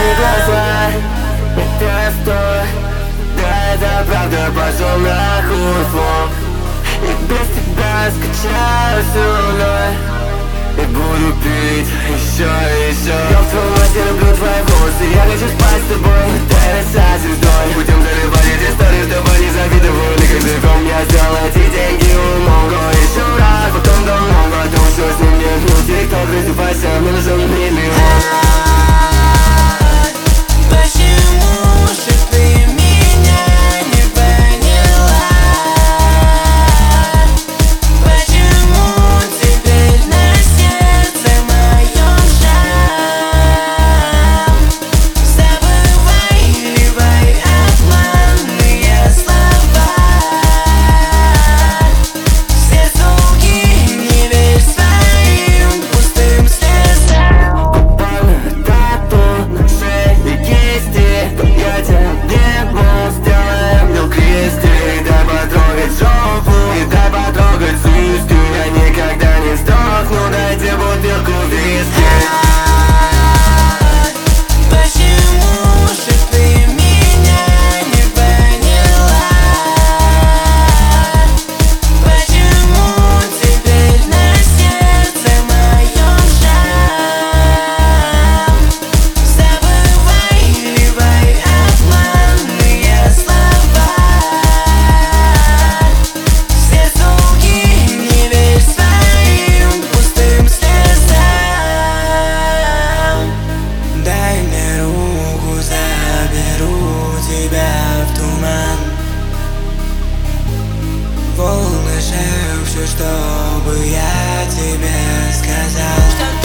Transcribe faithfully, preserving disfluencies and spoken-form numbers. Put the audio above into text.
твои глаза, это сто. Да, это правда, пошел нахуй флоп. И без тебя скачаю всю ночь и буду пить еще и еще. Я в твоем мать, я люблю твои волосы. Я хочу спать с тобой, дай раса звездой. Будем заливать эти истории, чтобы не завидовали. Языком я сделал эти деньги умного. Еще раз, потом домой, потом что с ним нет. Ну, тик-ток, раздевайся, мне нужен миллион. Почему же ты меня не поняла? Почему теперь на сердце моем шрам? Забывай, ливай обманные слова. Все звуки не верь своим пустым слезам. Тату на шее и кисти, я тебе мол сделаем мил крести. Дай потрогать жопу и дай потрогать сиськи. Я никогда не сдохну, дайте бутылку виски. Почему же ты меня не поняла? Почему теперь на сердце моем шрам? Забывай, ливай обманные слова. Все звуки не верь своим пустым слезам. Дай мне руку, заберу тебя в туман. Волны шепчут, чтобы я тебе сказал.